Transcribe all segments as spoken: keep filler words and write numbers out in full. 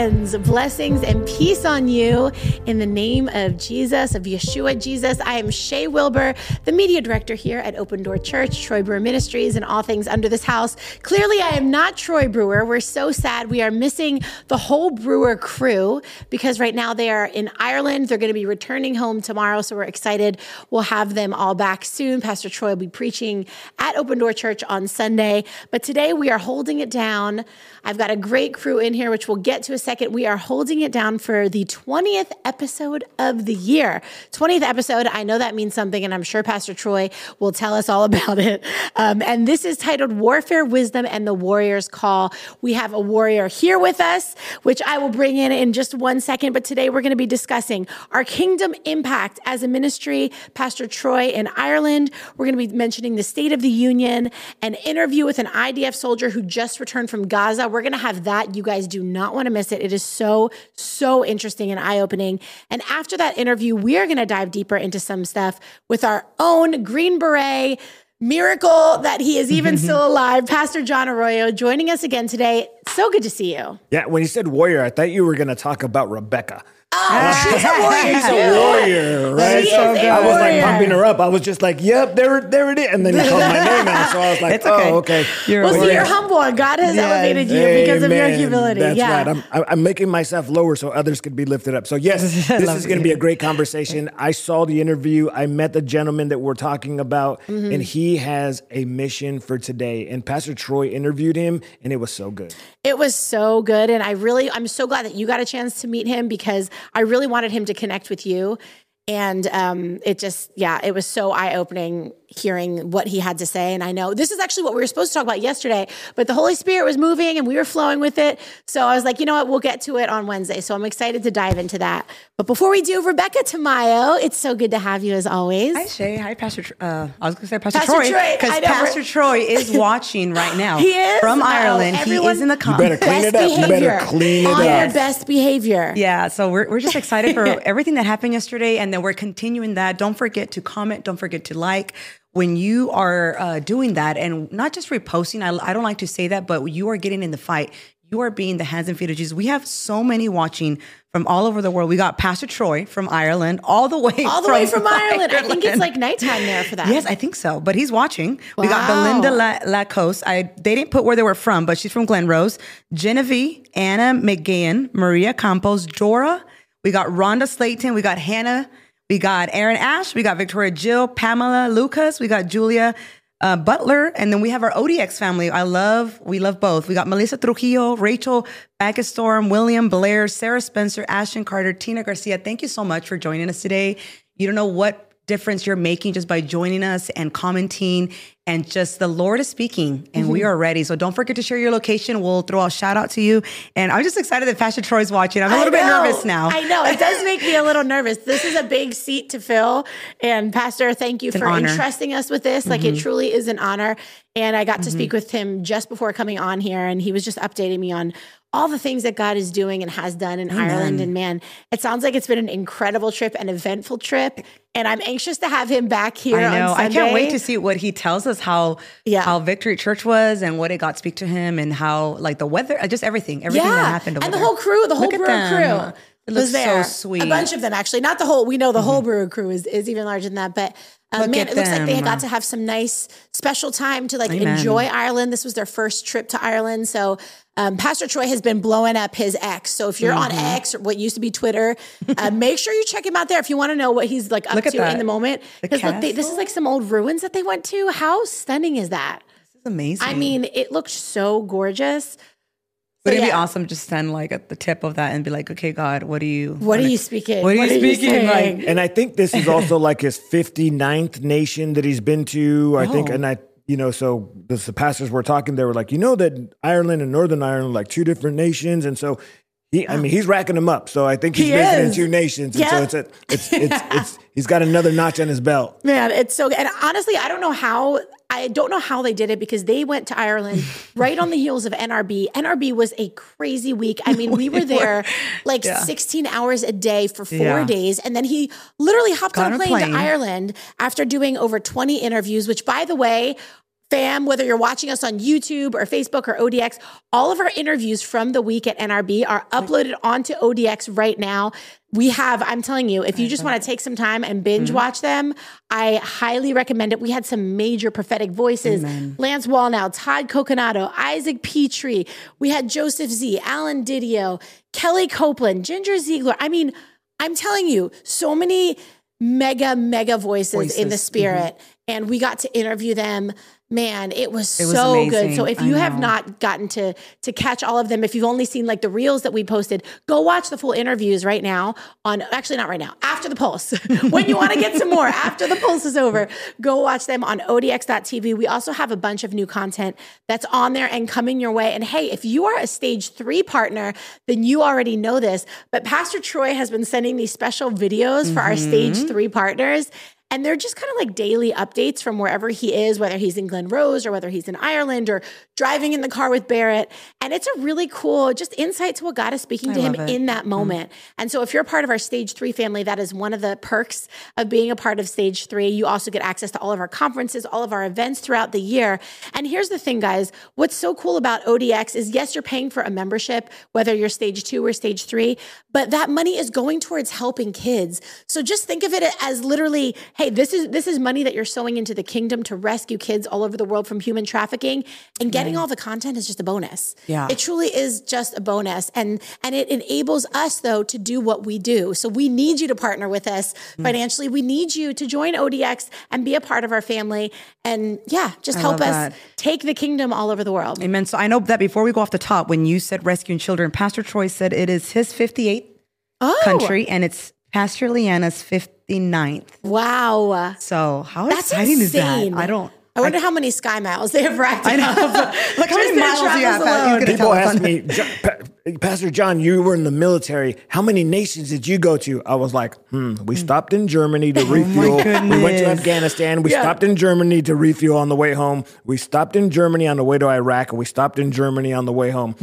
friends, blessings and peace on you in the name of Jesus, of Yeshua Jesus. I am Shay Wilbur, the media director here at Open Door Church, Troy Brewer Ministries, and all things under this house. Clearly, I am not Troy Brewer. We're so sad. We are missing the whole Brewer crew because right now they are in Ireland. They're going to be returning home tomorrow, so we're excited. We'll have them all back soon. Pastor Troy will be preaching at Open Door Church on Sunday, but today we are holding it down. I've got a great crew in here, which we'll get to a second. We are holding it down for the twentieth episode of the year. twentieth episode, I know that means something, and I'm sure Pastor Troy will tell us all about it. Um, and this is titled Warfare, Wisdom, and the Warrior's Call. We have a warrior here with us, which I will bring in in just one second. But today we're going to be discussing our kingdom impact as a ministry. Pastor Troy in Ireland. We're going to be mentioning the State of the Union, an interview with an I D F soldier who just returned from Gaza. We're going to have that. You guys do not want to miss it. It is so, so interesting and eye-opening. And after that interview, we are going to dive deeper into some stuff with our own Green Beret miracle that he is even still alive. Pastor John Arroyo joining us again today. So good to see you. Yeah, when you said warrior, I thought you were going to talk about Rebecca. Oh, she's a warrior She's too. a warrior, right? She So is a I was like warrior. pumping her up. I was just like, yep, there, there it is. And then you called my name out. So I was like, It's okay. oh, okay. You're Well, a see, warrior. you're humble, and God has Yes. elevated you because of your Amen. humility. That's yeah. right. I'm, I'm I'm making myself lower so others could be lifted up. So yes, this Love is going to it. be a great conversation. I saw the interview. I met the gentleman that we're talking about, Mm-hmm. and he has a mission for today. And Pastor Troy interviewed him, and it was so good. It was so good. And I really, I'm so glad that you got a chance to meet him because I really wanted him to connect with you. And um, it just, yeah, it was so eye-opening hearing what he had to say. And I know this is actually what we were supposed to talk about yesterday, but the Holy Spirit was moving and we were flowing with it. So I was like, you know what, we'll get to it on Wednesday. So I'm excited to dive into that. But before we do, Rebecca Tamayo, it's so good to have you as always. Hi, Shay. Hi, Pastor. Tr- Uh, I was going to say Pastor, Pastor Troy Troy, I because know, Pastor we're- Troy is watching right now. He is? from Oh, Ireland. He everyone- is in the You con- better clean it up. You better clean it On up. your best behavior. Yeah, so we're we're just excited for everything that happened yesterday, and then we're continuing that. Don't forget to comment. Don't forget to like. When you are uh, doing that, and not just reposting, I, I don't like to say that, but you are getting in the fight. You are being the hands and feet of Jesus. We have so many watching from all over the world. We got Pastor Troy from Ireland, all the way All the from way from Ireland. I think it's Ireland. like nighttime there for that. Yes, I think so. But he's watching. We got Wow. Belinda La- Lacoste. I they didn't put where they were from, but she's from Glen Rose. Genevieve, Anna McGahan, Maria Campos, Dora. We got Rhonda Slayton. We got Hannah. We got Aaron Ash. We got Victoria Jill, Pamela Lucas. We got Julia uh, Butler. And then we have our O D X family. I love, we love both. We got Melissa Trujillo, Rachel Backestorm, William Blair, Sarah Spencer, Ashton Carter, Tina Garcia. Thank you so much for joining us today. You don't know what difference you're making just by joining us and commenting, and just the Lord is speaking and Mm-hmm. we are ready. So don't forget to share your location. We'll throw a shout out to you. And I'm just excited that Pastor Troy's watching. I'm a I little bit know. nervous now. I know. It does make me a little nervous. This is a big seat to fill. And Pastor, thank you It's an for honor. entrusting us with this. Like Mm-hmm. it truly is an honor. And I got to speak with him just before coming on here. And he was just updating me on all the things that God is doing and has done in Amen. Ireland. And man, it sounds like it's been an incredible trip, an eventful trip. And I'm anxious to have him back here I know. on Sunday. I can't wait to see what he tells us how Yeah. how Victory Church was and what it got to speak to him and how like the weather, uh, just everything, everything that happened over and the there. whole crew, the whole Look at Brewer them. crew It was looks so there. sweet. A bunch of them, actually. Not the whole. We know the whole Brewer crew is, is even larger than that. But uh, Look man, at it looks like they them. got to have some nice special time to like Amen. enjoy Ireland. This was their first trip to Ireland, so. Um, Pastor Troy has been blowing up his X. So if you're Mm-hmm. on X, or what used to be Twitter, uh, make sure you check him out there if you want to know what he's like up Look at to that. in the moment. The Because look, they, this is castle? like some old ruins that they went to. How stunning is that? This is amazing. I mean, it looked so gorgeous. Wouldn't it be yeah. awesome just stand like at the tip of that and be like, okay, God, what do you What are you speaking? What are you speaking? saying? Like- And I think this is also like his fifty-ninth nation that he's been to. I think, Oh. and I, you know, so the, the pastors were talking, they were like, you know, that Ireland and Northern Ireland are like two different nations. And so he, I mean, he's racking them up. So I think he's He visiting is. two nations. And Yeah. so it's, a, it's, it's, it's, he's got another notch on his belt. Man, it's so good. And honestly, I don't know how, I don't know how they did it because they went to Ireland right on the heels of N R B. N R B was a crazy week. I mean, we were there like Yeah. sixteen hours a day for four Yeah. days. And then he literally hopped Got on a on a plane, plane. to Ireland after doing over twenty interviews, which by the way, fam, whether you're watching us on YouTube or Facebook or O D X, all of our interviews from the week at N R B are uploaded onto O D X right now. We have, I'm telling you, if you just want to take some time and binge mm-hmm. watch them, I highly recommend it. We had some major prophetic voices. Amen. Lance Wallnau, Todd Coconato, Isaac Petrie. We had Joseph Z, Alan Didio, Kelly Copeland, Ginger Ziegler. I mean, I'm telling you, so many mega, mega voices, voices. in the spirit. Mm-hmm. And we got to interview them. Man, it was it so was good. So if you have not gotten to to catch all of them, if you've only seen like the reels that we posted, go watch the full interviews right now on, actually not right now, after the Pulse. When you want to get some more, after the Pulse is over, go watch them on O D X dot T V. We also have a bunch of new content that's on there and coming your way. And hey, if you are a stage three partner, then you already know this. But Pastor Troy has been sending these special videos for mm-hmm. our stage three partners. And they're just kind of like daily updates from wherever he is, whether he's in Glen Rose or whether he's in Ireland or driving in the car with Barrett. And it's a really cool just insight to what God is speaking I to him it. in that moment. Mm-hmm. And so if you're a part of our Stage three family, that is one of the perks of being a part of Stage three. You also get access to all of our conferences, all of our events throughout the year. And here's the thing, guys. What's so cool about O D X is, yes, you're paying for a membership, whether you're Stage two or Stage three, but that money is going towards helping kids. So just think of it as literally, hey, this is this is money that you're sowing into the kingdom to rescue kids all over the world from human trafficking, and getting all the content is just a bonus. Yeah. It truly is just a bonus. And and it enables us, though, to do what we do. So we need you to partner with us mm. financially. We need you to join O D X and be a part of our family. And yeah, just I help us that. take the kingdom all over the world. Amen. So I know that before we go off the top, when you said rescuing children, Pastor Troy said it is his fifty-eighth oh. country, and it's Pastor Leanna's fifty-ninth. Wow. So how That's exciting insane. is that? I don't. I wonder I, how many sky miles they have racked I know. up. Like how many miles do you have? People ask me, Pastor John, you were in the military. How many nations did you go to? I was like, hmm, we stopped in Germany to refuel. Oh we went to Afghanistan. We yeah. stopped in Germany to refuel on the way home. We stopped in Germany on the way to Iraq. And we stopped in Germany on the way home.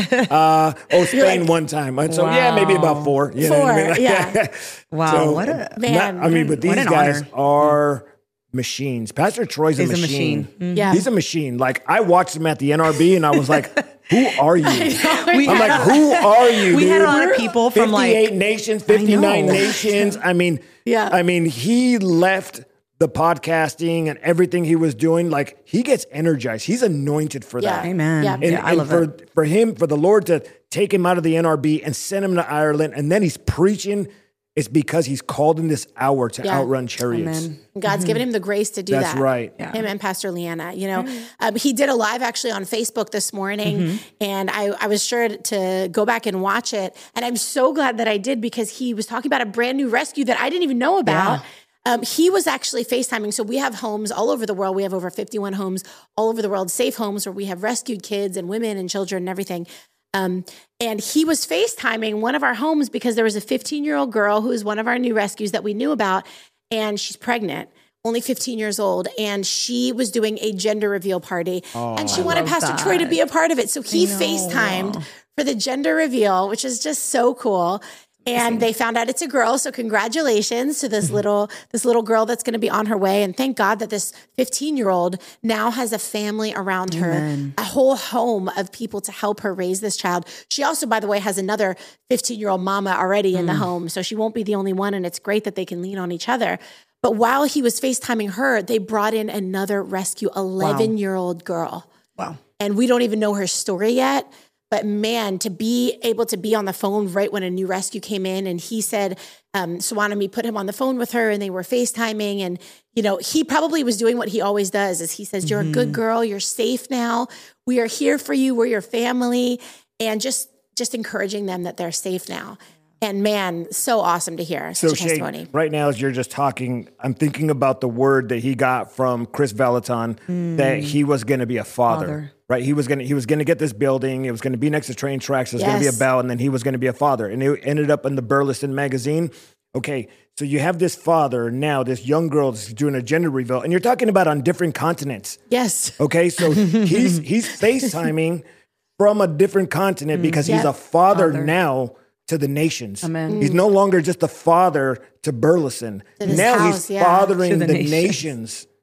uh, oh, Spain like, one time. And so, wow. yeah, maybe about four. You four, know what I mean? yeah. Wow, so, what a... Man, not, I mean, but these guys honor. are... machines. Pastor Troy's a machine. a machine. Mm-hmm. Yeah. He's a machine. Like, I watched him at the N R B and I was like, who are you? I'm like, who are you? We dude? had a lot of people from like fifty-eight nations, fifty-nine nations. I mean, yeah. I mean, he left the podcasting and everything he was doing. Like, he gets energized. He's anointed for yeah. that. Amen. Yeah. And, yeah, I and love for, it. for him, for the Lord to take him out of the N R B and send him to Ireland, and then he's preaching. It's because he's called in this hour to yeah. outrun chariots. Amen. God's mm-hmm. given him the grace to do That's that. That's right. Yeah. Him and Pastor Leanna. You know, mm-hmm. um, he did a live actually on Facebook this morning, mm-hmm. and I, I was sure to go back and watch it. And I'm so glad that I did, because he was talking about a brand new rescue that I didn't even know about. Yeah. Um, he was actually FaceTiming. So we have homes all over the world. We have over fifty-one homes all over the world, safe homes where we have rescued kids and women and children and everything. Um, and he was FaceTiming one of our homes because there was a fifteen-year-old girl who is one of our new rescues that we knew about, and she's pregnant, only fifteen years old, and she was doing a gender reveal party, oh, and she I wanted Pastor that. Troy to be a part of it. So he FaceTimed for the gender reveal, which is just so cool. And they found out it's a girl, so congratulations to this little this little girl that's going to be on her way. And thank God that this fifteen-year-old now has a family around Amen. her, a whole home of people to help her raise this child. She also, by the way, has another fifteen-year-old mama already in mm. the home, so she won't be the only one, and it's great that they can lean on each other. But while he was FaceTiming her, they brought in another rescue, eleven-year-old wow. girl. Wow. And we don't even know her story yet. But man, to be able to be on the phone right when a new rescue came in, and he said, um, Swanami put him on the phone with her, and they were FaceTiming, and you know, he probably was doing what he always does, is he says, "You're mm-hmm. a good girl. You're safe now. We are here for you. We're your family," and just just encouraging them that they're safe now. And man, so awesome to hear such so a testimony. Shay, right now, as you're just talking, I'm thinking about the word that he got from Chris Vallotton mm. that he was going to be a father. father. Right, he was gonna he was gonna get this building. It was gonna be next to train tracks. There's yes. gonna be a bell, and then he was gonna be a father. And it ended up in the Burleson magazine. Okay, so you have this father now, this young girl that's doing a gender reveal, and you're talking about on different continents. Yes. Okay, so he's he's FaceTiming from a different continent because mm, he's yep. a father, father now to the nations. Amen. He's no longer just a father to Burleson. To now house, he's yeah. fathering the the nations. nations. Wow.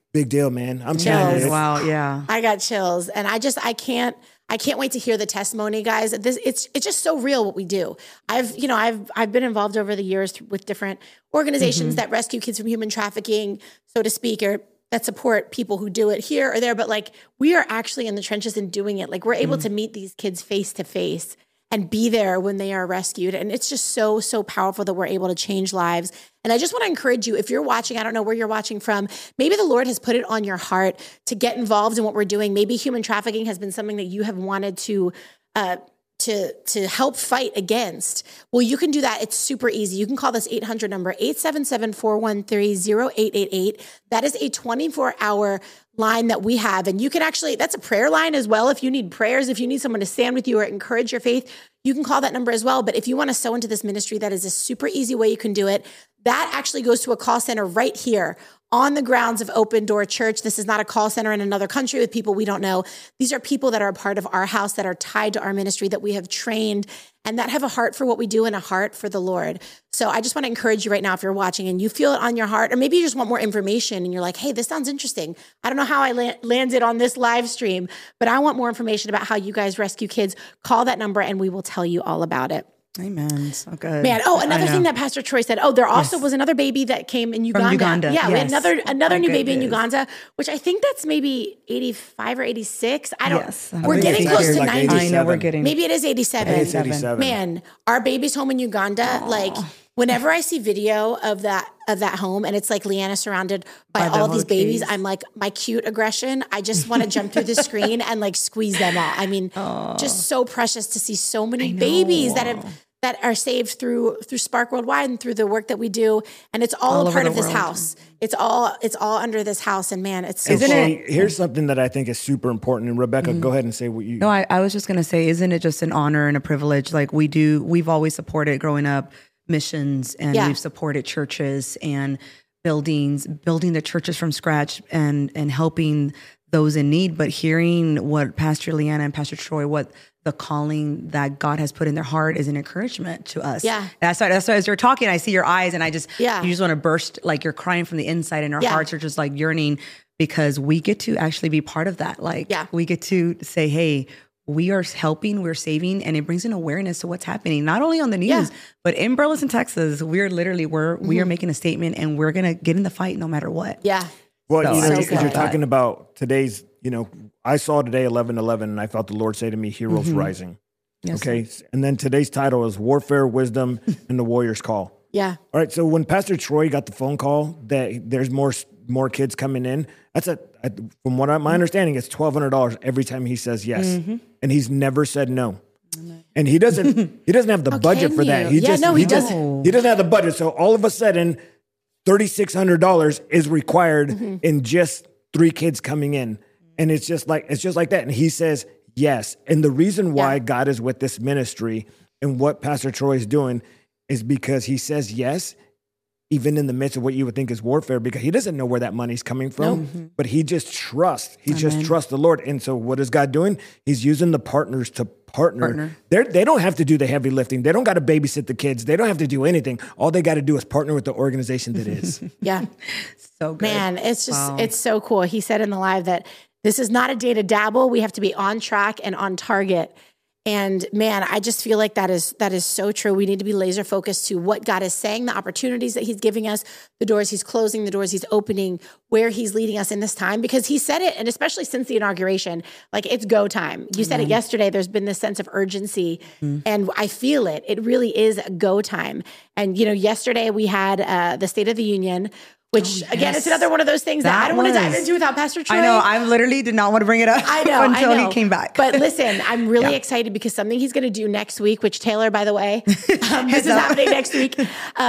Big deal, man. I'm Chills. telling you. Wow, yeah. I got chills, and I just I can't I can't wait to hear the testimony, guys. This it's it's just so real what we do. I've you know I've I've been involved over the years with different organizations mm-hmm. that rescue kids from human trafficking, so to speak, or that support people who do it here or there. But like we are actually in the trenches and doing it. Like we're able mm-hmm. to meet these kids face to face and be there when they are rescued. And it's just so, so powerful that we're able to change lives. And I just want to encourage you, if you're watching, I don't know where you're watching from, maybe the Lord has put it on your heart to get involved in what we're doing. Maybe human trafficking has been something that you have wanted to uh, to to help fight against. Well, you can do that. It's super easy. You can call this eight hundred number, eight seven seven, four one three, zero eight eight eight. That is a twenty-four hour line that we have. And you can actually, that's a prayer line as well. If you need prayers, if you need someone to stand with you or encourage your faith, you can call that number as well. But if you want to sow into this ministry, that is a super easy way you can do it. That actually goes to a call center right here on the grounds of Open Door Church. This is not a call center in another country with people we don't know. These are people that are a part of our house, that are tied to our ministry, that we have trained, and that have a heart for what we do and a heart for the Lord. So I just want to encourage you right now, if you're watching and you feel it on your heart, or maybe you just want more information and you're like, hey, this sounds interesting. I don't know how I la- landed on this live stream, but I want more information about how you guys rescue kids. Call that number and we will tell you all about it. Amen. So good. Man. Oh, another thing that Pastor Troy said. Oh, there also yes. was another baby that came in Uganda. From Uganda. Yeah, yes. we had another another oh, new baby goodness. in Uganda, which I think that's maybe eighty-five or eighty-six. I don't. Yes. We're getting close to like ninety. I know we're getting. Maybe it is eighty-seven. It's eighty-seven. Man, our baby's home in Uganda. Aww. Like whenever I see video of that of that home, and it's like Leanna surrounded by, by all these babies, I'm like, my cute aggression. I just want to jump through the screen and like squeeze them all. I mean, Aww. Just so precious to see so many babies that have. that are saved through through Spark Worldwide and through the work that we do, and it's all, all a part of this world. house. It's all it's all under this house, and man, it's so isn't cool. it? Here's something that I think is super important. And Rebecca, mm-hmm. go ahead and say what you. No, I, I was just gonna say, isn't it just an honor and a privilege? Like we do, we've always supported growing up missions, and yeah. we've supported churches and buildings, building the churches from scratch, and and helping those in need. But hearing what Pastor Leanna and Pastor Troy, what the calling that God has put in their heart is an encouragement to us. Yeah. That's why, that's why as you're talking, I see your eyes and I just, yeah. you just want to burst, like you're crying from the inside and our yeah. hearts are just like yearning because we get to actually be part of that. Like yeah. we get to say, hey, we are helping, we're saving, and it brings an awareness to what's happening, not only on the news, yeah. but in Burleson, Texas, we're literally, we're, mm-hmm. we are making a statement and we're going to get in the fight no matter what. Yeah. Well, so, you know, so as you're talking about today's, you know, I saw today eleven eleven and I felt the Lord say to me, Heroes mm-hmm. Rising. Yes, okay. Sir. And then today's title is Warfare, Wisdom, and the Warrior's Call. Yeah. All right. So when Pastor Troy got the phone call that there's more more kids coming in, that's a, a from what I, my understanding, it's twelve hundred dollars every time he says yes. Mm-hmm. And he's never said no. And he doesn't he doesn't have the How budget for you? that. He yeah, just no, he, he doesn't. Just, he doesn't have the budget. So all of a sudden, thirty-six hundred dollars is required mm-hmm. in just three kids coming in. And it's just like it's just like that. And he says yes. And the reason why yeah. God is with this ministry and what Pastor Troy is doing is because he says yes, even in the midst of what you would think is warfare, because he doesn't know where that money's coming from, nope. but he just trusts. He Amen. just trusts the Lord. And so what is God doing? He's using the partners to partner. partner. They're, they don't have to do the heavy lifting. They don't got to babysit the kids. They don't have to do anything. All they got to do is partner with the organization that is. yeah. So good. Man, it's just, wow. it's so cool. He said in the live that this is not a day to dabble. We have to be on track and on target. And man, I just feel like that is that is so true. We need to be laser focused to what God is saying, the opportunities that he's giving us, the doors he's closing, the doors he's opening, where he's leading us in this time. Because he said it, and especially since the inauguration, like it's go time. You mm-hmm. said it yesterday, there's been this sense of urgency mm-hmm. and I feel it. It really is a go time. And, you know, yesterday we had uh, the State of the Union, which, oh, again, yes. it's another one of those things that, that I don't was. want to dive into without Pastor Troy. I know. I literally did not want to bring it up I know, until I know. he came back. But listen, I'm really yeah. excited because something he's going to do next week, which Taylor, by the way, um, this is happening next week. Uh,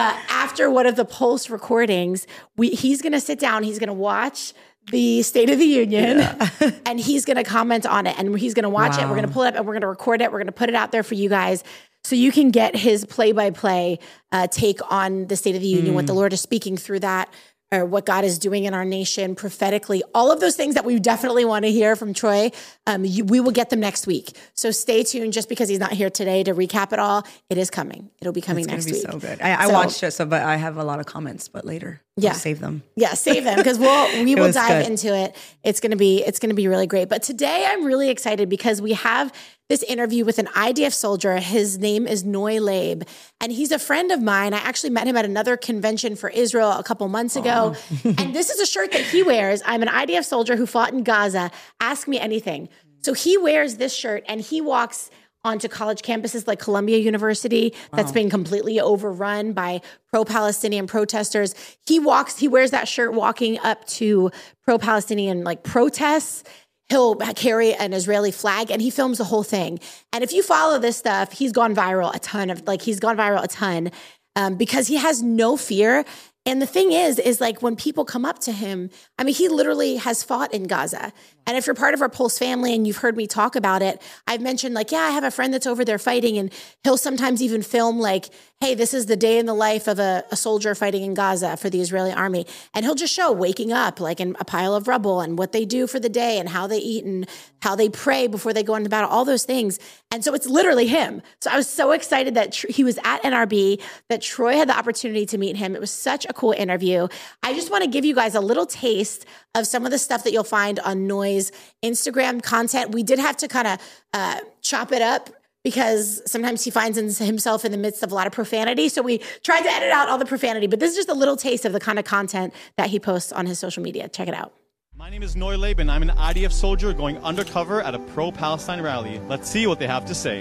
after one of the Pulse recordings, we he's going to sit down. He's going to watch the State of the Union yeah. and he's going to comment on it. And he's going to watch wow. it. We're going to pull it up and we're going to record it. We're going to put it out there for you guys. So you can get his play-by-play uh, take on the State of the Union, mm. what the Lord is speaking through that. or what God is doing in our nation prophetically, all of those things that we definitely want to hear from Troy, um, you, we will get them next week. So stay tuned. Just because he's not here today to recap it all, it is coming. It'll be coming it's next be week. So good. I, I so, watched it, so but I have a lot of comments, but later, yeah, I'll save them. Yeah, save them because we'll we will dive good. into it. It's gonna be it's gonna be really great. But today I'm really excited because we have this interview with an I D F soldier. His name is Noy Leib, and he's a friend of mine. I actually met him at another convention for Israel a couple months ago. Oh. And this is a shirt that he wears. I'm an I D F soldier who fought in Gaza. Ask me anything. So he wears this shirt and he walks onto college campuses like Columbia University that's wow. been completely overrun by pro-Palestinian protesters. He walks, he wears that shirt walking up to pro-Palestinian like protests. He'll carry an Israeli flag and he films the whole thing. And if you follow this stuff, he's gone viral a ton of, like he's gone viral a ton um, because he has no fear. And the thing is, is like when people come up to him, I mean, he literally has fought in Gaza. And if you're part of our Pulse family and you've heard me talk about it, I've mentioned like, yeah, I have a friend that's over there fighting, and he'll sometimes even film like, hey, this is the day in the life of a, a soldier fighting in Gaza for the Israeli army. And he'll just show waking up like in a pile of rubble and what they do for the day and how they eat and how they pray before they go into battle, all those things. And so it's literally him. So I was so excited that tr- he was at N R B, that Troy had the opportunity to meet him. It was such a cool interview. I just want to give you guys a little taste of some of the stuff that you'll find on Noy's Instagram content. We did have to kind of uh, chop it up because sometimes he finds himself in the midst of a lot of profanity. So we tried to edit out all the profanity, but this is just a little taste of the kind of content that he posts on his social media. Check it out. My name is Noy Leib, and I'm an I D F soldier going undercover at a pro-Palestine rally. Let's see what they have to say.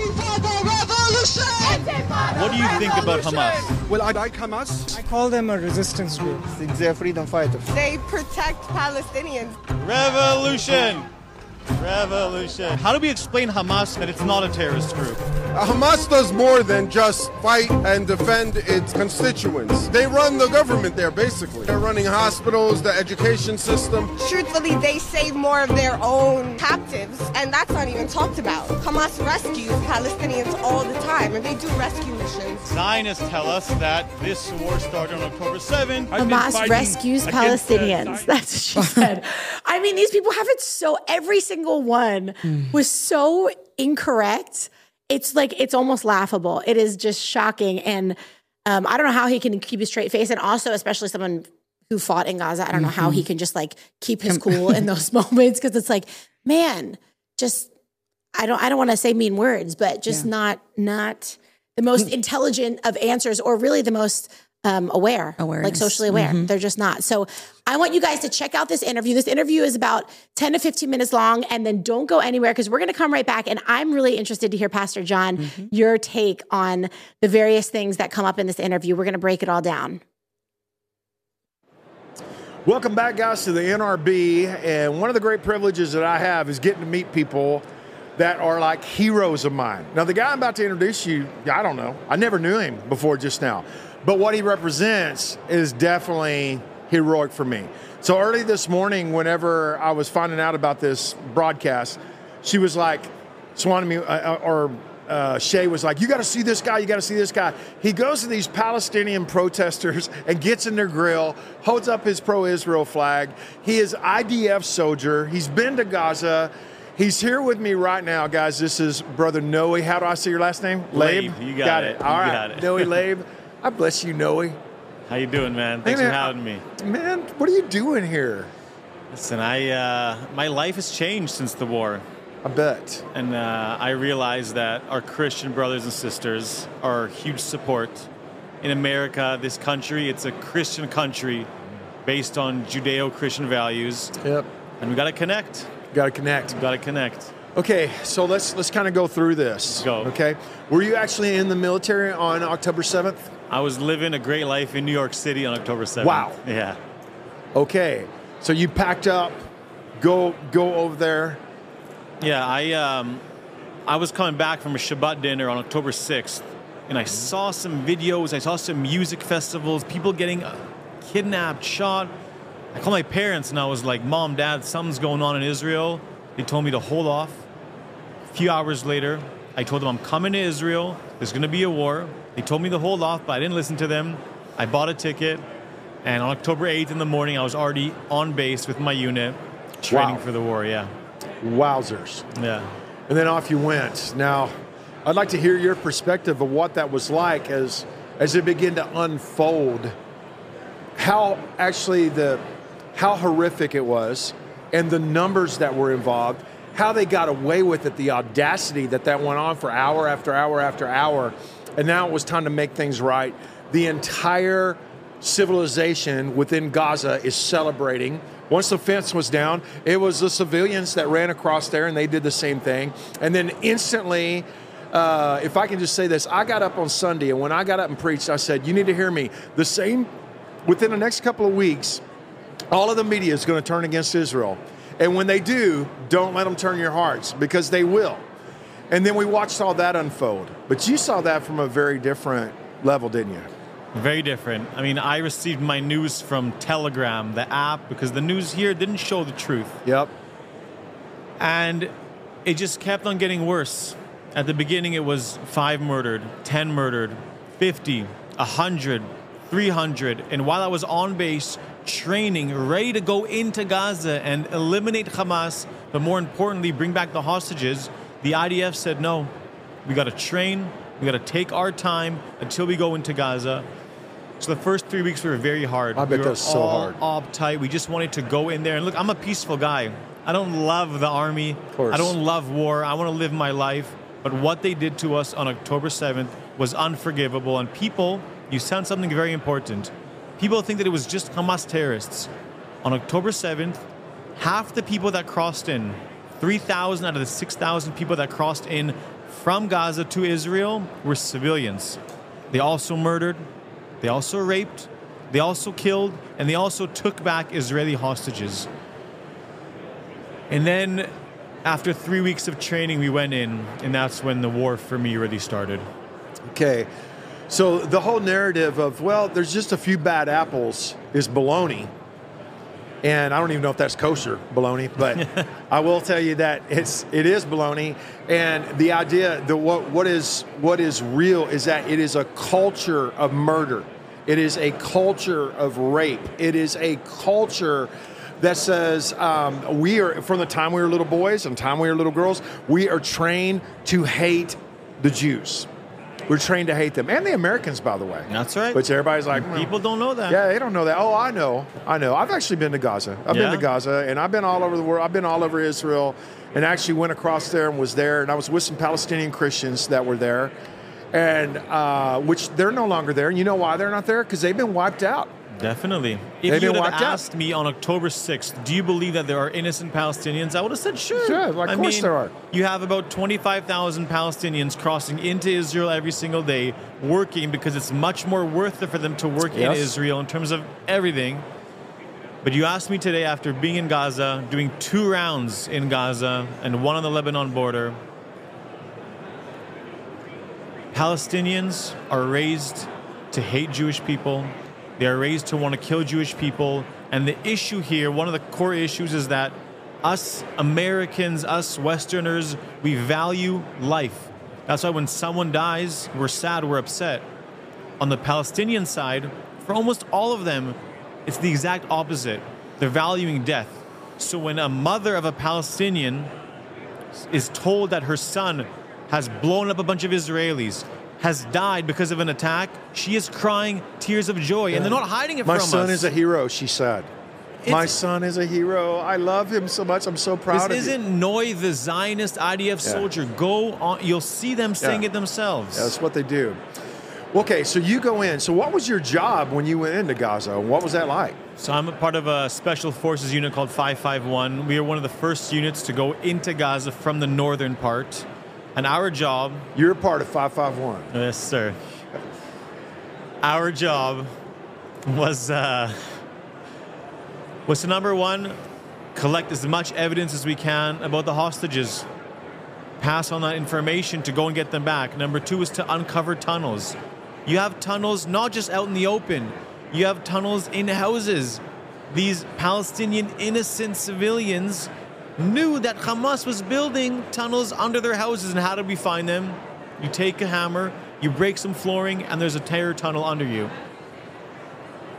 What do you think about Hamas? Well, I like Hamas. I call them a resistance group. They're freedom fighters. They protect Palestinians. Revolution! Revolution. How do we explain Hamas that it's not a terrorist group? Uh, Hamas does more than just fight and defend its constituents. They run the government there, basically. They're running hospitals, the education system. Truthfully, they save more of their own captives, and that's not even talked about. Hamas rescues Palestinians all the time, and they do rescue missions. Zionists tell us that this war started on October seventh. Hamas rescues Palestinians. That's what she said. I mean, these people have it so, every single one was so incorrect. It's like, it's almost laughable. It is just shocking. And um, I don't know how he can keep a straight face. And also, especially someone who fought in Gaza, I don't know how he can just like keep his cool in those moments. Cause it's like, man, just, I don't, I don't want to say mean words, but just yeah. not, not the most intelligent of answers, or really the most um, aware, Awareness. like socially aware. Mm-hmm. They're just not. So I want you guys to check out this interview. This interview is about ten to fifteen minutes long, and then don't go anywhere because we're going to come right back. And I'm really interested to hear, Pastor John, mm-hmm. your take on the various things that come up in this interview. We're going to break it all down. Welcome back, guys, to the N R B. And one of the great privileges that I have is getting to meet people that are like heroes of mine. Now, the guy I'm about to introduce you, I don't know. I never knew him before just now. But what he represents is definitely heroic for me. So early this morning, whenever I was finding out about this broadcast, she was like, swanning me, uh, or uh, Shay was like, you got to see this guy, you got to see this guy. He goes to these Palestinian protesters and gets in their grill, holds up his pro-Israel flag. He is I D F soldier. He's been to Gaza. He's here with me right now, guys. This is Brother Noy. How do I say your last name? Leib. You got, got it. it. All you right, got it. Noy Leib. I bless you, Noy. How you doing, man? Thanks hey, man, for having me. Man, what are you doing here? Listen, I uh, my life has changed since the war. I bet. And uh, I realize that our Christian brothers and sisters are huge support. In America, this country, it's a Christian country based on Judeo-Christian values. Yep. And we got to connect. Got to connect. Got to connect. Okay, so let's let's kind of go through this. Let's go. Okay. Were you actually in the military on October seventh? I was living a great life in New York City on October seventh. Wow. Yeah. Okay. So you packed up, go go over there. Yeah, I um, I was coming back from a Shabbat dinner on October sixth, and I saw some videos, I saw some music festivals, people getting kidnapped, shot. I called my parents and I was like, Mom, Dad, something's going on in Israel. They told me to hold off. A few hours later, I told them I'm coming to Israel. There's going to be a war. They told me to hold off, but I didn't listen to them. I bought a ticket, And on October eighth in the morning, I was already on base with my unit, training Wow. for the war, yeah. Wowzers. Yeah. And then off you went. Now, I'd like to hear your perspective of what that was like as as it began to unfold. How actually the how horrific it was, and the numbers that were involved, how they got away with it, the audacity that that went on for hour after hour after hour, and now it was time to make things right. The entire civilization within Gaza is celebrating. Once the fence was down, it was the civilians that ran across there, and they did the same thing. And then instantly, uh, if I can just say this, I got up on Sunday, and when I got up and preached, I said, you need to hear me. The same, within the next couple of weeks, all of the media is going to turn against Israel. And when they do, don't let them turn your hearts, because they will. And then we watched all that unfold. But you saw that from a very different level, didn't you? Very different. I mean, I received my news from Telegram, the app, because the news here didn't show the truth. Yep. And it just kept on getting worse. At the beginning, it was five murdered, ten murdered, fifty, one hundred, three hundred. And while I was on base, training, ready to go into Gaza and eliminate Hamas, but more importantly, bring back the hostages, the I D F said, no, we got to train, we got to take our time until we go into Gaza. So the first three weeks were very hard. I bet we that's so all hard. uptight. We just wanted to go in there. And look, I'm a peaceful guy. I don't love the army. Of course. I don't love war. I want to live my life. But what they did to us on October seventh was unforgivable. And people, you said something very important. People think that it was just Hamas terrorists. On October seventh, half the people that crossed in, three thousand out of the six thousand people that crossed in from Gaza to Israel were civilians. They also murdered, they also raped, they also killed, and they also took back Israeli hostages. And then after three weeks of training, we went in, and that's when the war for me really started. Okay. So the whole narrative of, well, there's just a few bad apples is baloney. And I don't even know if that's kosher baloney, but I will tell you that it's it is baloney. And the idea, the what what is what is real is that it is a culture of murder. It is a culture of rape. It is a culture that says um, we are, from the time we were little boys and the time we were little girls, we are trained to hate the Jews. We're trained to hate them. And the Americans, by the way. That's right. Which everybody's like, well, people don't know that. Yeah, they don't know that. Oh, I know. I know. I've actually been to Gaza. I've Yeah? been to Gaza, and I've been all over the world. I've been all over Israel, and actually went across there and was there, and I was with some Palestinian Christians that were there, and uh, which they're no longer there. And you know why they're not there? Because they've been wiped out. Definitely. They've If you been would have wiped out. asked me on October sixth, do you believe that there are innocent Palestinians? I would have said sure. Sure, of I course mean, there are. You have about twenty-five thousand Palestinians crossing into Israel every single day, working because it's much more worth it for them to work Yes. in Israel in terms of everything. But you asked me today, after being in Gaza, doing two rounds in Gaza and one on the Lebanon border, Palestinians are raised to hate Jewish people. They are raised to want to kill Jewish people. And the issue here, one of the core issues, is that us Americans, us Westerners, we value life. That's why when someone dies, we're sad, we're upset. On the Palestinian side, for almost all of them, it's the exact opposite. They're valuing death. So when a mother of a Palestinian is told that her son has blown up a bunch of Israelis, has died because of an attack, she is crying tears of joy, and they're not hiding it My from us. son is a hero, she said. My son is a hero. I love him so much. I'm so proud This of isn't you. Noy, the Zionist I D F Yeah. soldier. Go on. You'll see them saying Yeah. it themselves. That's what they do. Okay, so you go in. So what was your job when you went into Gaza? What was that like? So I'm a part of a special forces unit called five five one. We are one of the first units to go into Gaza from the northern part. And our job... You're a part of five five one. Yes, sir. Our job was... Uh, was to, number one, collect as much evidence as we can about the hostages. Pass on that information to go and get them back. Number two is to uncover tunnels. You have tunnels not just out in the open. You have tunnels in houses. These Palestinian innocent civilians knew that Hamas was building tunnels under their houses. And how did we find them? You take a hammer, you break some flooring, and there's a terror tunnel under you.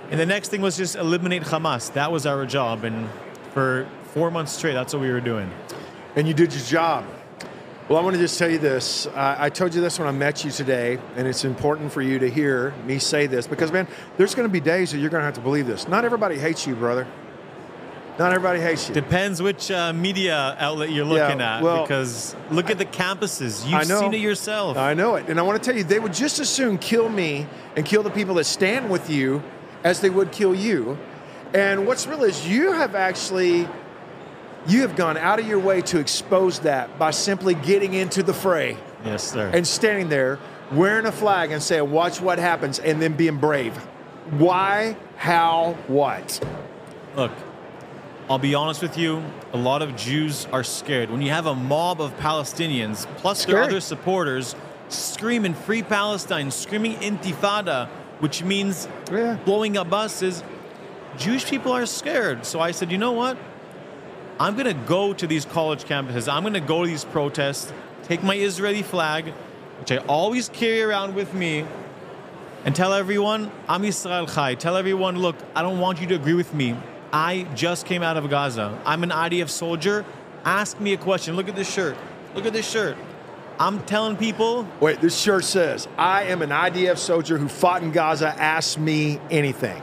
And the next thing was just eliminate Hamas. That was our job. And for four months straight, that's what we were doing. And you did your job. Well, I want to just tell you this. Uh, I told you this when I met you today, and it's important for you to hear me say this because, man, there's going to be days that you're going to have to believe this. Not everybody hates you, brother. Not everybody hates you. Depends which uh, media outlet you're looking Yeah, at. well, because look at the campuses. I You've know. seen it yourself. I know it. And I want to tell you, they would just as soon kill me and kill the people that stand with you as they would kill you. And what's real is you have actually... You have gone out of your way to expose that by simply getting into the fray. Yes, sir. And standing there, wearing a flag and saying, watch what happens, and then being brave. Why, how, what? Look, I'll be honest with you, a lot of Jews are scared. When you have a mob of Palestinians, plus their Scary. other supporters, screaming Free Palestine, screaming Intifada, which means Yeah. blowing up buses, Jewish people are scared. So I said, you know what? I'm going to go to these college campuses. I'm going to go to these protests, take my Israeli flag, which I always carry around with me, and tell everyone, I'm Yisrael Chai. Tell everyone, look, I don't want you to agree with me. I just came out of Gaza. I'm an I D F soldier. Ask me a question. Look at this shirt. Look at this shirt. I'm telling people. Wait, this shirt says, I am an I D F soldier who fought in Gaza. Ask me anything.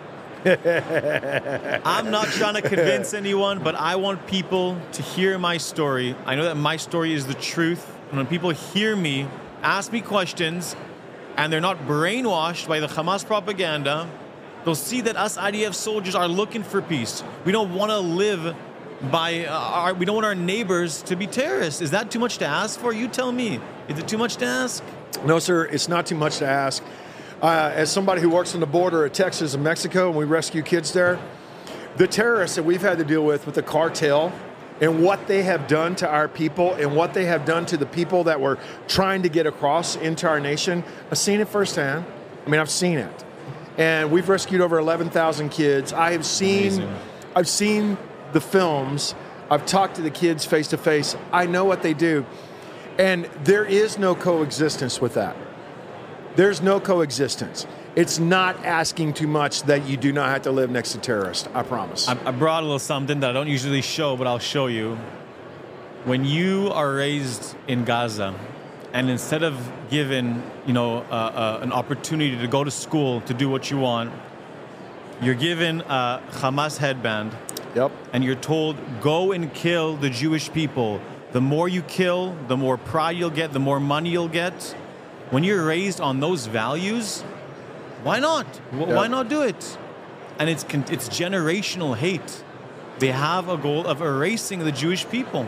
I'm not trying to convince anyone, but I want people to hear my story. I know that my story is the truth. And when people hear me, ask me questions, and they're not brainwashed by the Hamas propaganda, they'll see that us I D F soldiers are looking for peace. We don't want to live by uh, our, we don't want our neighbors to be terrorists. Is that too much to ask for? You tell me. Is it too much to ask? No, sir, it's not too much to ask. Uh, as somebody who works on the border at Texas and Mexico, and we rescue kids there, the terrorists that we've had to deal with, with the cartel, and what they have done to our people and what they have done to the people that were trying to get across into our nation, I've seen it firsthand. I mean, I've seen it. And we've rescued over eleven thousand kids. I have seen, Amazing. I've seen the films. I've talked to the kids face to face. I know what they do. And there is no coexistence with that. There's no coexistence. It's not asking too much that you do not have to live next to terrorists. I promise. I, I brought a little something that I don't usually show, but I'll show you. When you are raised in Gaza, and instead of given, you know, uh, uh, an opportunity to go to school to do what you want, you're given a Hamas headband. Yep. And you're told, go and kill the Jewish people. The more you kill, the more pride you'll get, the more money you'll get. When you're raised on those values, why not? W- Yep. Why not do it? And it's con- it's generational hate. They have a goal of erasing the Jewish people.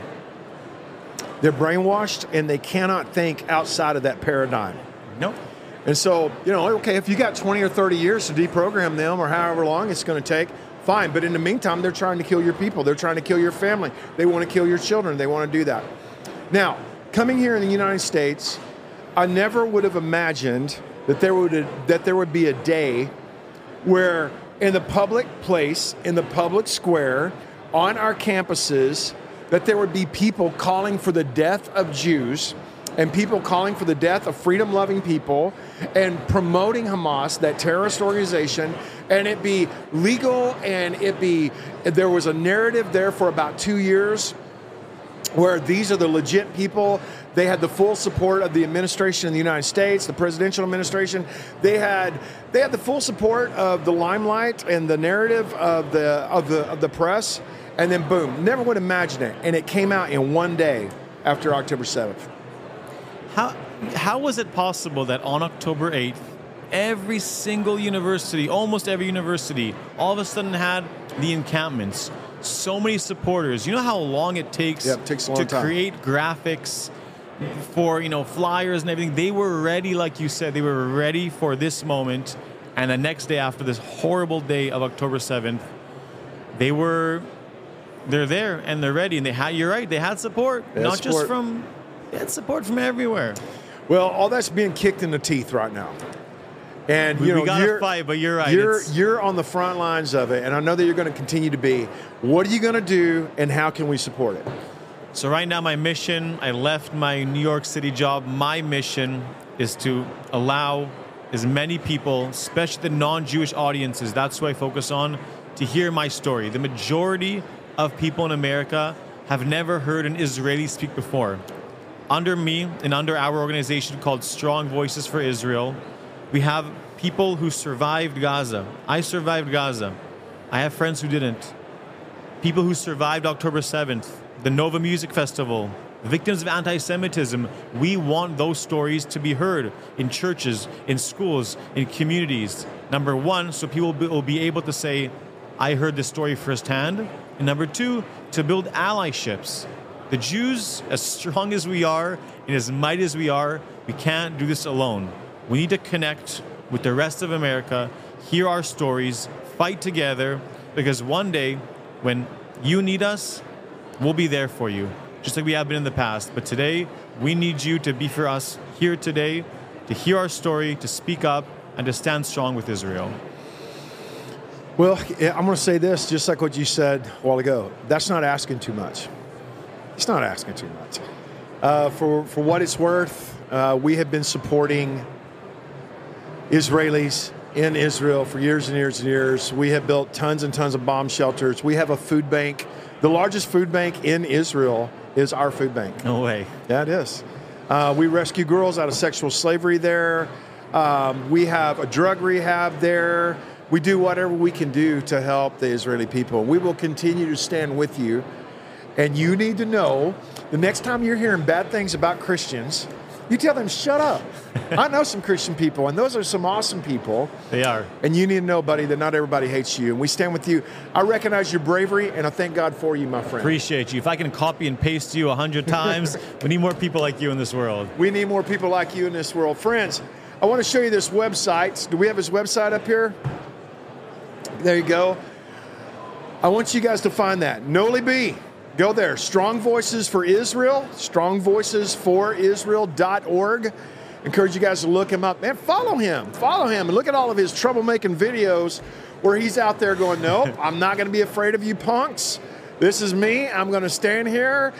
They're brainwashed and they cannot think outside of that paradigm. No. And so, you know, okay, if you got twenty or thirty years to deprogram them or however long it's going to take, fine. But in the meantime, they're trying to kill your people. They're trying to kill your family. They want to kill your children. They want to do that. Now, coming here in the United States, I never would have imagined that there would that there would be a day where in the public place, in the public square, on our campuses, that there would be people calling for the death of Jews and people calling for the death of freedom-loving people and promoting Hamas, that terrorist organization, and it be legal and it be, there was a narrative there for about two years where these are the legit people. They had the full support of the administration in the United States, the presidential administration. They had they had the full support of the limelight and the narrative of the of the of the press. And then boom, never would imagine it. And it came out in one day after October seventh. How how was it possible that on October eighth, every single university, almost every university, all of a sudden had the encampments? So many supporters. You know how long it takes, Yeah, it takes a long to time. create graphics for, you know, flyers and everything. They were ready, like you said, they were ready for this moment. And the next day after this horrible day of October seventh, they were, they're there and they're ready. And they had, you're right, they had support. They had not support. just from, they had support from everywhere. Well, all that's being kicked in the teeth right now. And We- you know, we gotta you're, fight, but you're right, You're it's- you're on the front lines of it, and I know that you're going to continue to be. What are you going to do, and how can we support it? So right now my mission, I left my New York City job. My mission is to allow as many people, especially the non-Jewish audiences, that's who I focus on, to hear my story. The majority of people in America have never heard an Israeli speak before. Under me and under our organization called Strong Voices for Israel, we have people who survived Gaza. I survived Gaza. I have friends who didn't. People who survived October seventh, the Nova Music Festival, victims of anti-Semitism. We want those stories to be heard in churches, in schools, in communities. Number one, so people will be able to say, I heard this story firsthand. And number two, to build allyships. The Jews, as strong as we are and as mighty as we are, we can't do this alone. We need to connect with the rest of America, hear our stories, fight together, because one day when you need us, we'll be there for you, just like we have been in the past. But today, we need you to be for us here today, to hear our story, to speak up, and to stand strong with Israel. Well, I'm going to say this, just like what you said a while ago. That's not asking too much. It's not asking too much. Uh, for, for what it's worth, uh, we have been supporting Israelis in Israel for years and years and years. We have built tons and tons of bomb shelters. We have a food bank. The largest food bank in Israel is our food bank. No way. Yeah, it is. Uh, we rescue girls out of sexual slavery there. Um, we have a drug rehab there. We do whatever we can do to help the Israeli people. We will continue to stand with you. And you need to know, the next time you're hearing bad things about Christians, you tell them, shut up. I know some Christian people, and those are some awesome people. They are. And you need to know, buddy, that not everybody hates you. And we stand with you. I recognize your bravery, and I thank God for you, my friend. Appreciate you. If I can copy and paste you a hundred times, we need more people like you in this world. We need more people like you in this world. Friends, I want to show you this website. Do we have his website up here? There you go. I want you guys to find that. Noli B. Go there. Strong Voices for Israel. strong voices for israel dot org. Encourage you guys to look him up. Man, follow him. Follow him and look at all of his troublemaking videos where he's out there going, nope, I'm not going to be afraid of you punks. This is me. I'm going to stand here.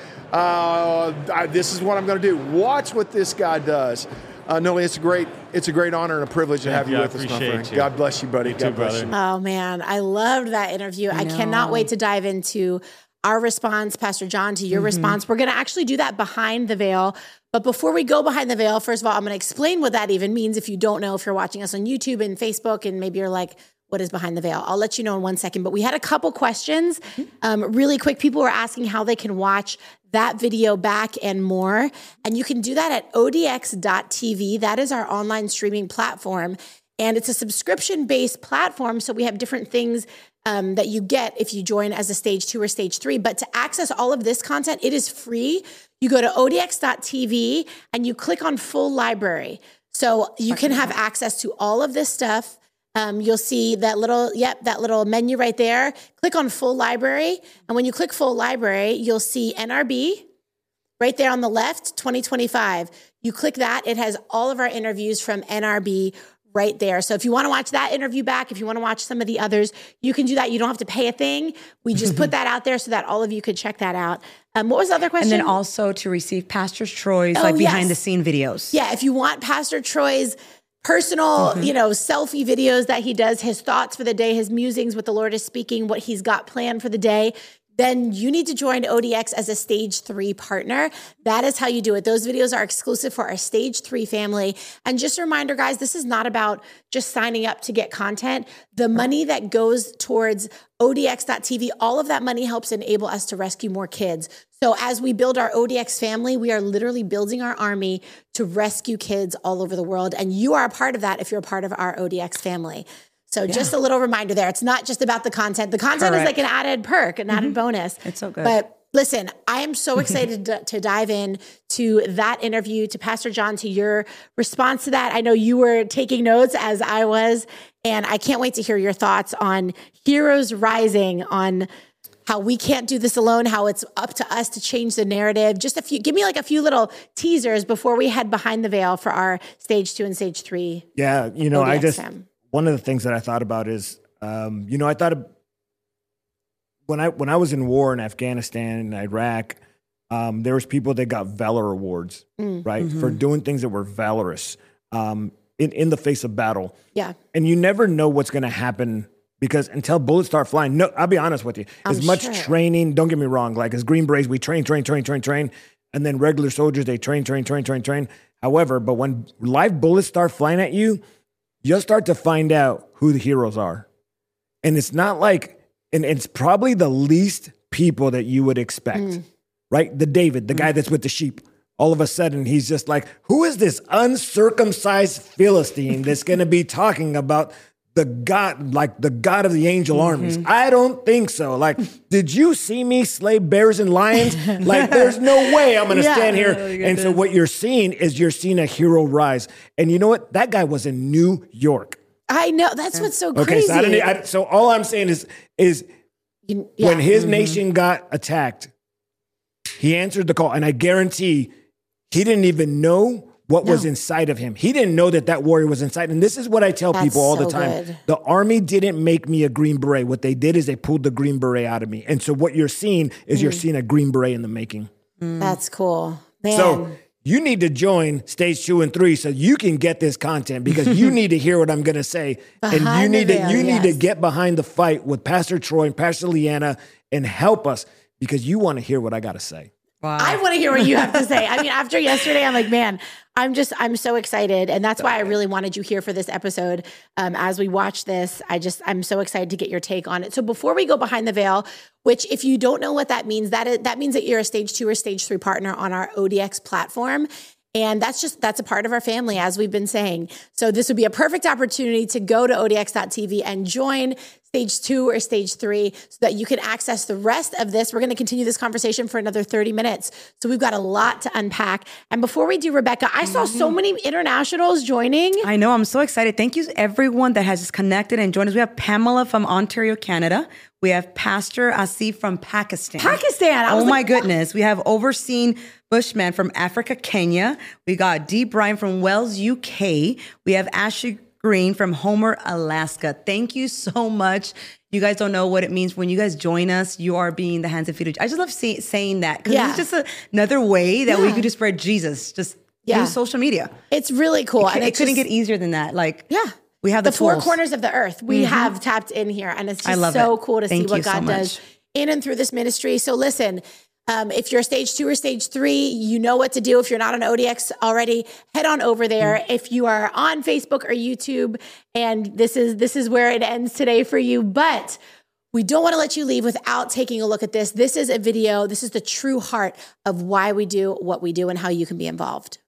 Uh, I, this is what I'm going to do. Watch what this guy does. Uh, Noli, it's a great, it's a great honor and a privilege to yeah, have you yeah, with us, my friend. You. God bless you, buddy. You God too, bless brother. you. Oh man, I loved that interview. I, I cannot wait to dive into our response, Pastor John, to your mm-hmm. response. We're going to actually do that behind the veil. But before we go behind the veil, first of all, I'm going to explain what that even means. If you don't know, if you're watching us on YouTube and Facebook, and maybe you're like, what is behind the veil? I'll let you know in one second. But we had a couple questions, um, really quick. People were asking how they can watch that video back and more. And you can do that at O D X dot T V. That is our online streaming platform. And it's a subscription-based platform. So we have different things um, that you get if you join as a stage two or stage three. But to access all of this content, it is free. You go to O D X dot T V and you click on full library. So you can have access to all of this stuff. Um, you'll see that little, yep, that little menu right there. Click on full library. And when you click full library, you'll see N R B right there on the left, twenty twenty-five. You click that. It has all of our interviews from N R B right there. So if you want to watch that interview back, if you want to watch some of the others, you can do that. You don't have to pay a thing. We just put that out there so that all of you could check that out. Um, what was the other question? And then also to receive Pastor Troy's oh, like yes. behind the scene videos. Yeah, if you want Pastor Troy's personal, mm-hmm. you know, selfie videos that he does, his thoughts for the day, his musings, what the Lord is speaking, what he's got planned for the day, then you need to join O D X as a stage three partner. That is how you do it. Those videos are exclusive for our stage three family. And just a reminder, guys, this is not about just signing up to get content. The money that goes towards O D X dot T V, all of that money helps enable us to rescue more kids. So as we build our O D X family, we are literally building our army to rescue kids all over the world. And you are a part of that if you're a part of our O D X family. So yeah. just a little reminder there. It's not just about the content. The content Correct. Is like an added perk, an mm-hmm. added bonus. It's so good. But listen, I am so excited to, to dive in to that interview, to Pastor John, to your response to that. I know you were taking notes as I was, and I can't wait to hear your thoughts on Heroes Rising, on how we can't do this alone, how it's up to us to change the narrative. Just a few, give me like a few little teasers before we head behind the veil for our stage two and stage three. Yeah, you know, O D X I just... fam. One of the things that I thought about is, um, you know, I thought of, when I when I was in war in Afghanistan and Iraq, um, there was people that got valor awards, mm. right, mm-hmm. for doing things that were valorous. Um, in, in the face of battle. Yeah. And you never know what's going to happen because until bullets start flying, no, I'll be honest with you. I'm as much sure. training, don't get me wrong, like as Green Berets, we train, train, train, train, train. And then regular soldiers, they train, train, train, train, train. However, but when live bullets start flying at you, you'll start to find out who the heroes are. And it's not like, and it's probably the least people that you would expect, mm. right? The David, the mm. guy that's with the sheep. All of a sudden, he's just like, who is this uncircumcised Philistine that's going to be talking about the God, like the God of the angel mm-hmm. armies? I don't think so. Like, did you see me slay bears and lions? Like, there's no way I'm going to yeah. stand here. Oh, and so what you're seeing is you're seeing a hero rise. And you know what? That guy was in New York. I know. That's what's so crazy. Okay, so, I didn't, I, so all I'm saying is, is you, yeah. when his mm-hmm. nation got attacked, he answered the call. And I guarantee he didn't even know what no. was inside of him. He didn't know that that warrior was inside. And this is what I tell That's people all so the time. Good. The army didn't make me a Green Beret. What they did is they pulled the Green Beret out of me. And so what you're seeing is mm. you're seeing a Green Beret in the making. Mm. That's cool. Man. So you need to join stage two and three so you can get this content because you need to hear what I'm going to say. Behind and you need veil, to you yes. need to get behind the fight with Pastor Troy and Pastor Leanna and help us because you want to hear what I got to say. Wow. I want to hear what you have to say. I mean, after yesterday, I'm like, man, I'm just, I'm so excited. And that's why I really wanted you here for this episode. Um, as we watch this, I just, I'm so excited to get your take on it. So before we go behind the veil, which if you don't know what that means, that is, that means that you're a stage two or stage three partner on our O D X platform. And that's just, that's a part of our family, as we've been saying. So this would be a perfect opportunity to go to O D X dot T V and join stage two or stage three so that you can access the rest of this. We're going to continue this conversation for another thirty minutes. So we've got a lot to unpack. And before we do, Rebecca, I saw so many internationals joining. I know. I'm so excited. Thank you to everyone that has connected and joined us. We have Pamela from Ontario, Canada. We have Pastor Asif from Pakistan. Pakistan. I was oh like, my goodness. What? We have Overseen Bushman from Africa, Kenya. We got Dee Bryan from Wales, U K. We have Ashley Green from Homer, Alaska. Thank you so much. You guys don't know what it means when you guys join us. You are being the hands and feet of. I just love see, saying that because yeah. it's just a, another way that yeah. we could just spread Jesus. Just yeah. use social media. It's really cool, it, and it couldn't just, get easier than that. Like yeah. We have the, the four tools. corners of the earth. We mm-hmm. have tapped in here, and it's just so it. cool to Thank see what God so does in and through this ministry. So listen, um, if you're stage two or stage three, you know what to do. If you're not on O D X already, head on over there. Mm-hmm. If you are on Facebook or YouTube, and this is this is where it ends today for you, but we don't want to let you leave without taking a look at this. This is a video. This is the true heart of why we do what we do and how you can be involved.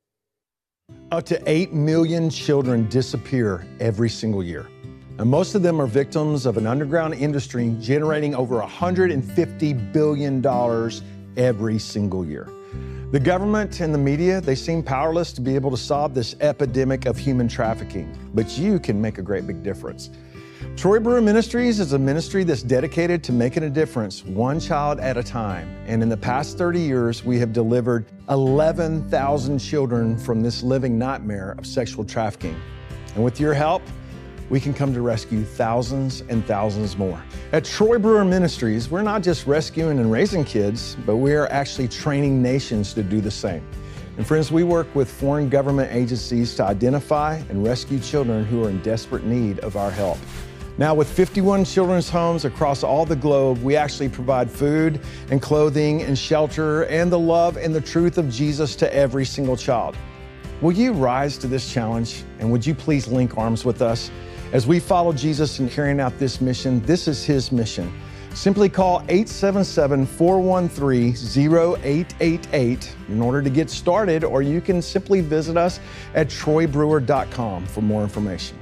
Up to eight million children disappear every single year. And most of them are victims of an underground industry generating over one hundred fifty billion dollars every single year. The government and the media, they seem powerless to be able to solve this epidemic of human trafficking, but you can make a great big difference. Troy Brewer Ministries is a ministry that's dedicated to making a difference one child at a time. And in the past thirty years, we have delivered eleven thousand children from this living nightmare of sexual trafficking. And with your help, we can come to rescue thousands and thousands more. At Troy Brewer Ministries, we're not just rescuing and raising kids, but we are actually training nations to do the same. And friends, we work with foreign government agencies to identify and rescue children who are in desperate need of our help. Now, with fifty-one children's homes across all the globe, we actually provide food and clothing and shelter and the love and the truth of Jesus to every single child. Will you rise to this challenge? And would you please link arms with us? As we follow Jesus in carrying out this mission, this is his mission. Simply call eight seven seven, four one three, zero eight eight eight in order to get started, or you can simply visit us at troy brewer dot com for more information.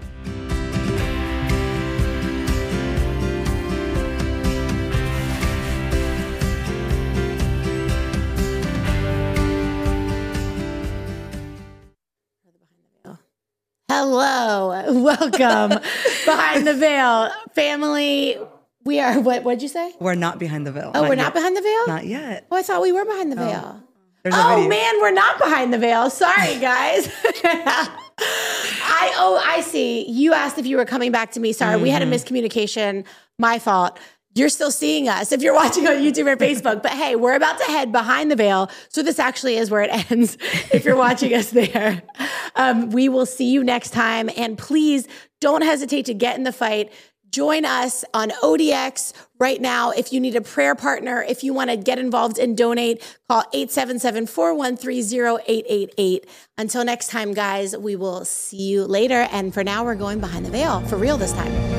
Hello, welcome Behind the Veil family. We are, what What'd you say? We're not behind the veil. Oh, not we're yet. not behind the veil? Not yet. Oh, I thought we were behind the veil. Oh, oh man, we're not behind the veil. Sorry, guys. I oh, I see. You asked if you were coming back to me. Sorry, mm-hmm. we had a miscommunication. My fault. You're still seeing us if you're watching on YouTube or Facebook. But hey, we're about to head behind the veil. So this actually is where it ends if you're watching us there. Um, we will see you next time. And please don't hesitate to get in the fight. Join us on O D X right now. If you need a prayer partner, if you want to get involved and donate, call eight seven seven, four one three, zero eight eight eight. Until next time, guys, we will see you later. And for now, we're going behind the veil for real this time.